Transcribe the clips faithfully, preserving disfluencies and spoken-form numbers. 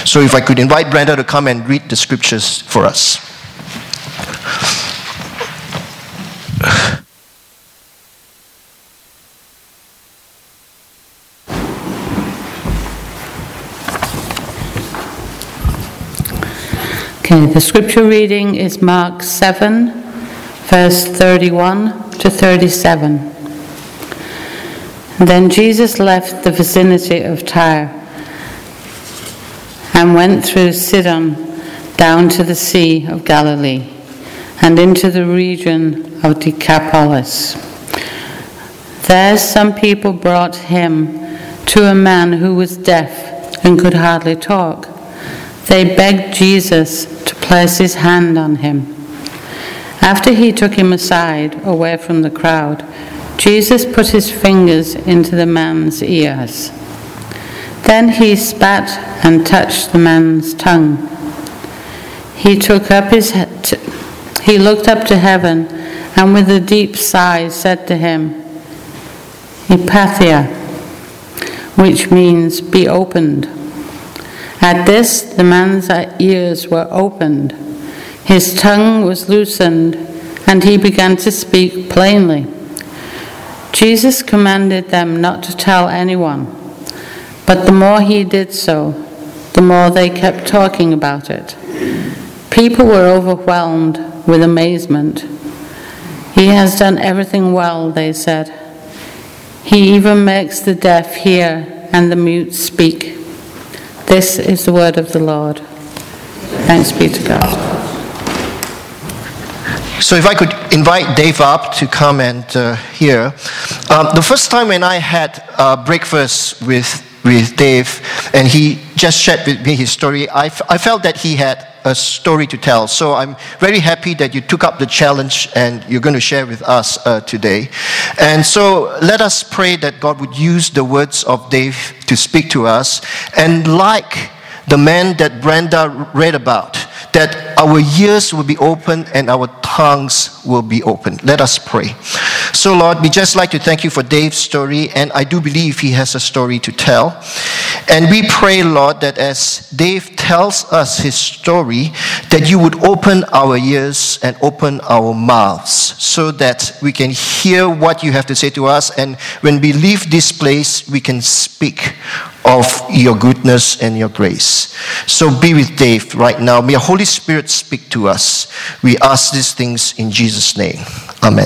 So if I could invite Brenda to come and read the scriptures for us. Okay, the scripture reading is Mark seven, verse thirty-one to thirty-seven. Then Jesus left the vicinity of Tyre and went through Sidon down to the Sea of Galilee and into the region of Decapolis. There some people brought him to a man who was deaf and could hardly talk. They begged Jesus to place his hand on him. After he took him aside, away from the crowd, Jesus put his fingers into the man's ears. Then he spat and touched the man's tongue. He took up his head, to, he looked up to heaven, and with a deep sigh said to him, "Epaphia," which means "be opened." At this, the man's ears were opened, his tongue was loosened, and he began to speak plainly. Jesus commanded them not to tell anyone, but the more he did so, the more they kept talking about it. People were overwhelmed with amazement. "He has done everything well," they said. "He even makes the deaf hear and the mute speak." This is the word of the Lord. Thanks be to God. So if I could invite Dave up to come and uh, hear. Um, the first time when I had uh, breakfast with with Dave, and he just shared with me his story, I, f- I felt that he had a story to tell. So I'm very happy that you took up the challenge and you're going to share with us uh, today. And so let us pray that God would use the words of Dave to speak to us. And like the man that Brenda read about, that our ears will be open and our tongues will be open. Let us pray. So Lord, we just like to thank you for Dave's story, and I do believe he has a story to tell. And we pray, Lord, that as Dave tells us his story, that you would open our ears and open our mouths so that we can hear what you have to say to us, and when we leave this place, we can speak of your goodness and your grace. So be with Dave right now. May your Holy Spirit speak to us. We ask these things in Jesus' name. Amen.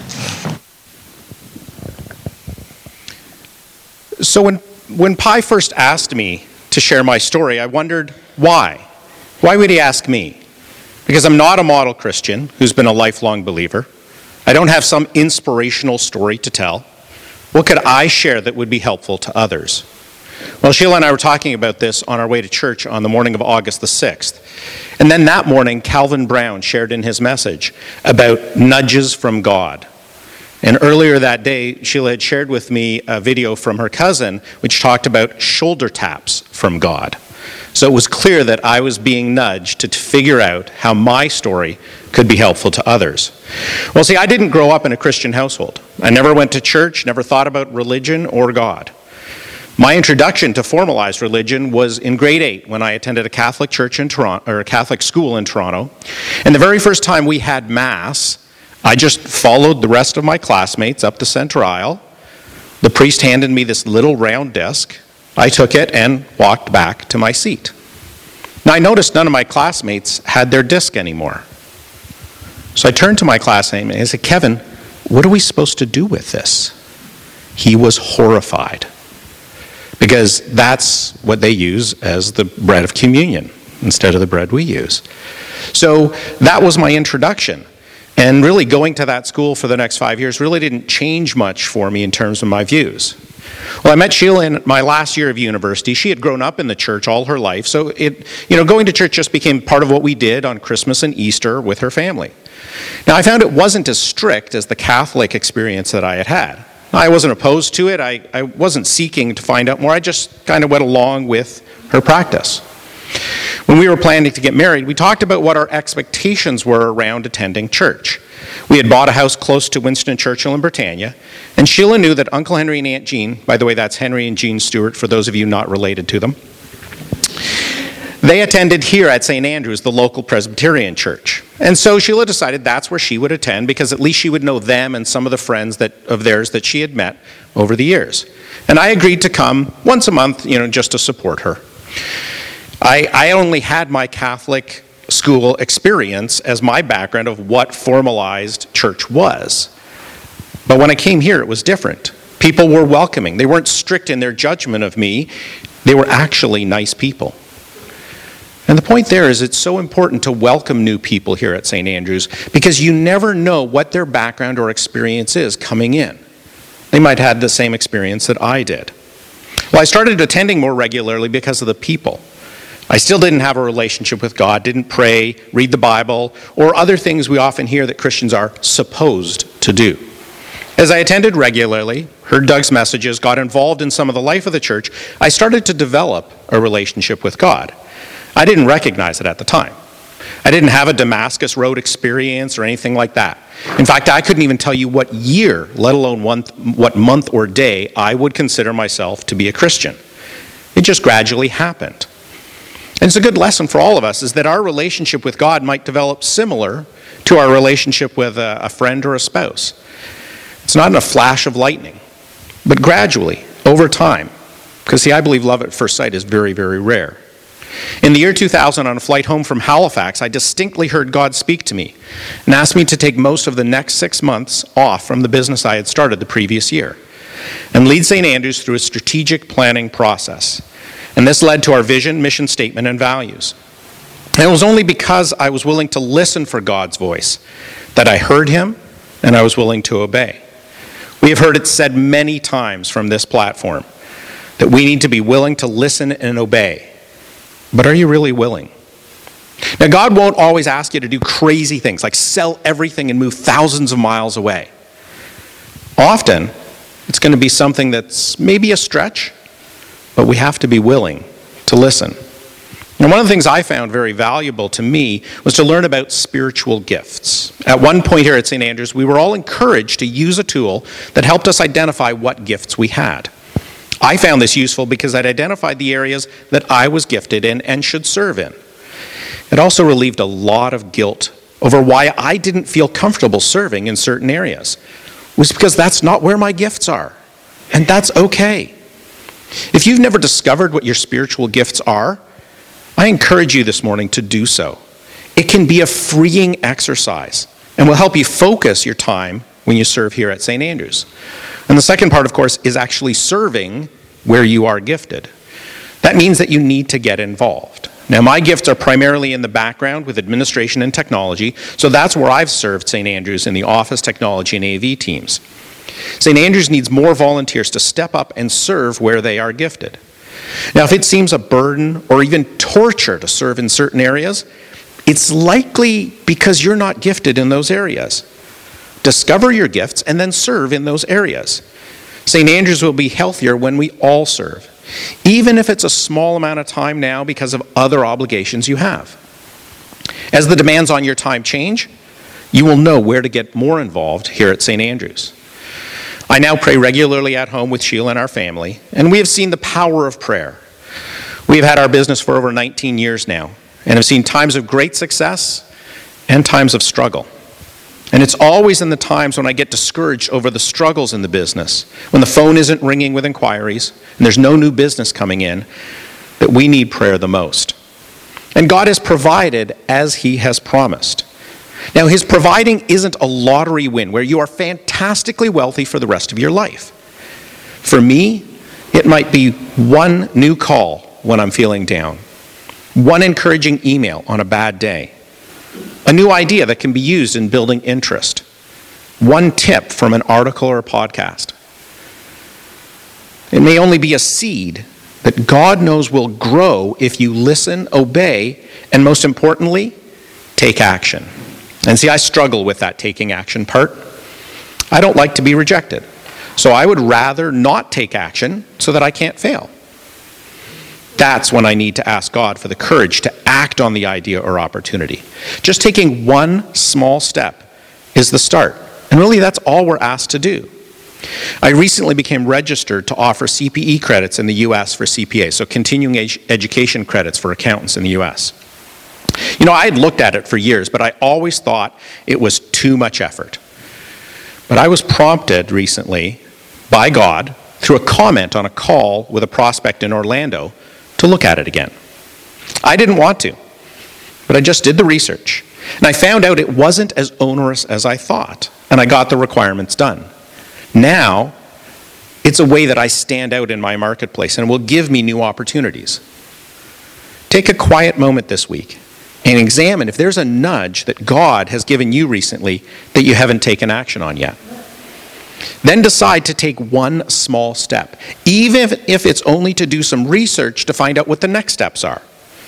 So when, when Pi first asked me to share my story, I wondered why. Why would he ask me? Because I'm not a model Christian who's been a lifelong believer. I don't have some inspirational story to tell. What could I share that would be helpful to others? Well, Sheila and I were talking about this on our way to church on the morning of August the sixth. And then that morning, Calvin Brown shared in his message about nudges from God. And earlier that day, Sheila had shared with me a video from her cousin, which talked about shoulder taps from God. So it was clear that I was being nudged to figure out how my story could be helpful to others. Well, see, I didn't grow up in a Christian household. I never went to church, never thought about religion or God. My introduction to formalized religion was in grade eight when I attended a Catholic church in Toronto, or a Catholic school in Toronto. And the very first time we had Mass, I just followed the rest of my classmates up the center aisle. The priest handed me this little round disc. I took it and walked back to my seat. Now I noticed none of my classmates had their disc anymore. So I turned to my classmate and I said, "Kevin, what are we supposed to do with this?" He was horrified, because that's what they use as the bread of communion instead of the bread we use. So that was my introduction. And really going to that school for the next five years really didn't change much for me in terms of my views. Well, I met Sheila in my last year of university. She had grown up in the church all her life, so it, you know, going to church just became part of what we did on Christmas and Easter with her family. Now, I found it wasn't as strict as the Catholic experience that I had had. I wasn't opposed to it. I, I wasn't seeking to find out more. I just kind of went along with her practice. When we were planning to get married, we talked about what our expectations were around attending church. We had bought a house close to Winston Churchill in Britannia, and Sheila knew that Uncle Henry and Aunt Jean, by the way, that's Henry and Jean Stewart, for those of you not related to them, They attended here at Saint Andrews, the local Presbyterian church. And so Sheila decided that's where she would attend because at least she would know them and some of the friends that, of theirs that she had met over the years. And I agreed to come once a month, you know, just to support her. I, I only had my Catholic school experience as my background of what formalized church was. But when I came here, it was different. People were welcoming. They weren't strict in their judgment of me. They were actually nice people. And the point there is it's so important to welcome new people here at Saint Andrews because you never know what their background or experience is coming in. They might have had the same experience that I did. Well, I started attending more regularly because of the people. I still didn't have a relationship with God, didn't pray, read the Bible, or other things we often hear that Christians are supposed to do. As I attended regularly, heard Doug's messages, got involved in some of the life of the church, I started to develop a relationship with God. I didn't recognize it at the time. I didn't have a Damascus Road experience or anything like that. In fact, I couldn't even tell you what year, let alone one, what month or day, I would consider myself to be a Christian. It just gradually happened. And it's a good lesson for all of us is that our relationship with God might develop similar to our relationship with a, a friend or a spouse. It's not in a flash of lightning, but gradually, over time. Because see, I believe love at first sight is very, very rare. In the year two thousand, on a flight home from Halifax, I distinctly heard God speak to me and ask me to take most of the next six months off from the business I had started the previous year and lead Saint Andrews through a strategic planning process. And this led to our vision, mission statement, and values. And it was only because I was willing to listen for God's voice that I heard him and I was willing to obey. We have heard it said many times from this platform that we need to be willing to listen and obey. But are you really willing? Now, God won't always ask you to do crazy things like sell everything and move thousands of miles away. Often, it's going to be something that's maybe a stretch, but we have to be willing to listen. And one of the things I found very valuable to me was to learn about spiritual gifts. At one point here at Saint Andrews, we were all encouraged to use a tool that helped us identify what gifts we had. I found this useful because I'd identified the areas that I was gifted in and should serve in. It also relieved a lot of guilt over why I didn't feel comfortable serving in certain areas. It was because that's not where my gifts are. And that's okay. If you've never discovered what your spiritual gifts are, I encourage you this morning to do so. It can be a freeing exercise and will help you focus your time when you serve here at Saint Andrews. And the second part, of course, is actually serving where you are gifted. That means that you need to get involved. Now, my gifts are primarily in the background with administration and technology, so that's where I've served Saint Andrews in the office, technology, and A V teams. Saint Andrews needs more volunteers to step up and serve where they are gifted. Now, if it seems a burden or even torture to serve in certain areas, it's likely because you're not gifted in those areas. Discover your gifts and then serve in those areas. Saint Andrews will be healthier when we all serve, even if it's a small amount of time now because of other obligations you have. As the demands on your time change, you will know where to get more involved here at Saint Andrews. I now pray regularly at home with Sheila and our family, and we have seen the power of prayer. We have had our business for over nineteen years now, and have seen times of great success and times of struggle. And it's always in the times when I get discouraged over the struggles in the business, when the phone isn't ringing with inquiries, and there's no new business coming in, that we need prayer the most. And God has provided as he has promised. Now, his providing isn't a lottery win where you are fantastically wealthy for the rest of your life. For me, it might be one new call when I'm feeling down, one encouraging email on a bad day, a new idea that can be used in building interest, one tip from an article or a podcast. It may only be a seed that God knows will grow if you listen, obey, and most importantly, take action. And see, I struggle with that taking action part. I don't like to be rejected. So I would rather not take action so that I can't fail. That's when I need to ask God for the courage to act on the idea or opportunity. Just taking one small step is the start. And really, that's all we're asked to do. I recently became registered to offer C P E credits in the U S for C P A, so continuing ed- education credits for accountants in the U S. You know, I had looked at it for years, but I always thought it was too much effort. But I was prompted recently by God through a comment on a call with a prospect in Orlando to look at it again. I didn't want to, but I just did the research. And I found out it wasn't as onerous as I thought, and I got the requirements done. Now, it's a way that I stand out in my marketplace and will give me new opportunities. Take a quiet moment this week and examine if there's a nudge that God has given you recently that you haven't taken action on yet. Then decide to take one small step, even if it's only to do some research to find out what the next steps are.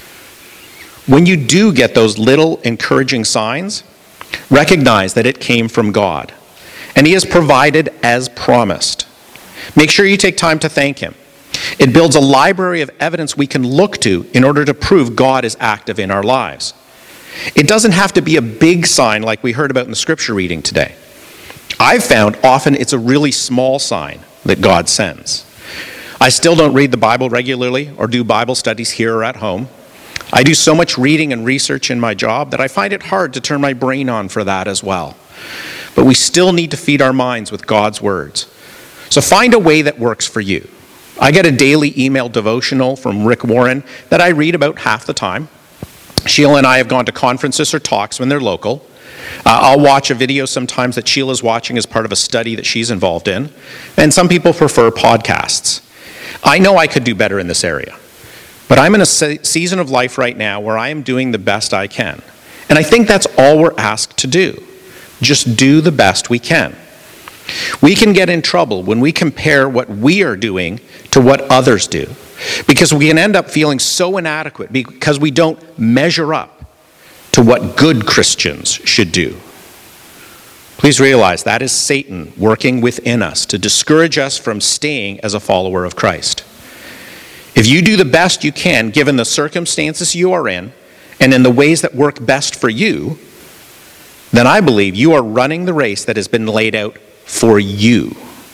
When you do get those little encouraging signs, recognize that it came from God, and He has provided as promised. Make sure you take time to thank Him. It builds a library of evidence we can look to in order to prove God is active in our lives. It doesn't have to be a big sign like we heard about in the scripture reading today. I've found often it's a really small sign that God sends. I still don't read the Bible regularly or do Bible studies here or at home. I do so much reading and research in my job that I find it hard to turn my brain on for that as well. But we still need to feed our minds with God's words. So find a way that works for you. I get a daily email devotional from Rick Warren that I read about half the time. Sheila and I have gone to conferences or talks when they're local. Uh, I'll watch a video sometimes that Sheila's watching as part of a study that she's involved in. And some people prefer podcasts. I know I could do better in this area. But I'm in a se- season of life right now where I am doing the best I can. And I think that's all we're asked to do. Just do the best we can. We can get in trouble when we compare what we are doing to what others do, because we can end up feeling so inadequate because we don't measure up to what good Christians should do. Please realize that is Satan working within us to discourage us from staying as a follower of Christ. If you do the best you can, given the circumstances you are in, and in the ways that work best for you, then I believe you are running the race that has been laid out for you.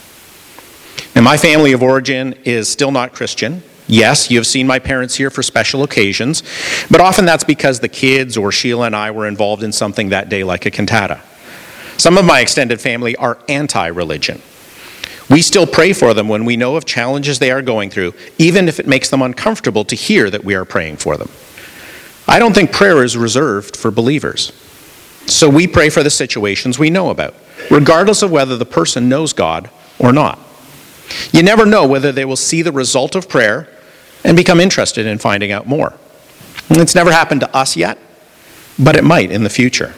And my family of origin is still not Christian. Yes, you have seen my parents here for special occasions, but often that's because the kids or Sheila and I were involved in something that day like a cantata. Some of my extended family are anti-religion. We still pray for them when we know of challenges they are going through, even if it makes them uncomfortable to hear that we are praying for them. I don't think prayer is reserved for believers. So we pray for the situations we know about, regardless of whether the person knows God or not. You never know whether they will see the result of prayer and become interested in finding out more. And it's never happened to us yet, but it might in the future.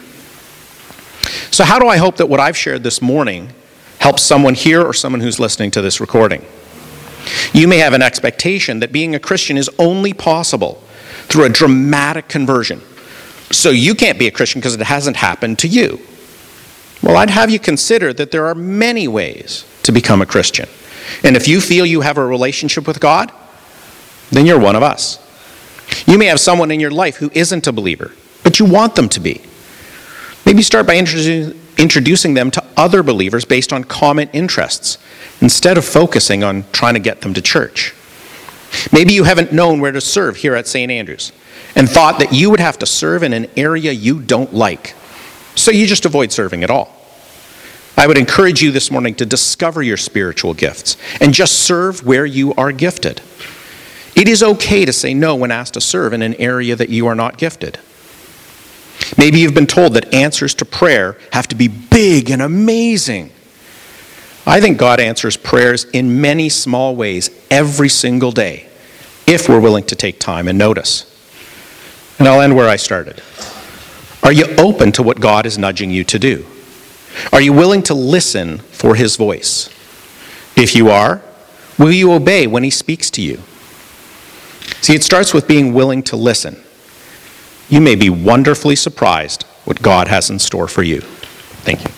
So how do I hope that what I've shared this morning helps someone here or someone who's listening to this recording? You may have an expectation that being a Christian is only possible through a dramatic conversion. So you can't be a Christian because it hasn't happened to you. Well, I'd have you consider that there are many ways to become a Christian. And if you feel you have a relationship with God, then you're one of us. You may have someone in your life who isn't a believer, but you want them to be. Maybe start by introducing, introducing them to other believers based on common interests, instead of focusing on trying to get them to church. Maybe you haven't known where to serve here at Saint Andrews and thought that you would have to serve in an area you don't like, so you just avoid serving at all. I would encourage you this morning to discover your spiritual gifts and just serve where you are gifted. It is okay to say no when asked to serve in an area that you are not gifted. Maybe you've been told that answers to prayer have to be big and amazing. I think God answers prayers in many small ways every single day, if we're willing to take time and notice. And I'll end where I started. Are you open to what God is nudging you to do? Are you willing to listen for His voice? If you are, will you obey when He speaks to you? See, it starts with being willing to listen. You may be wonderfully surprised what God has in store for you. Thank you.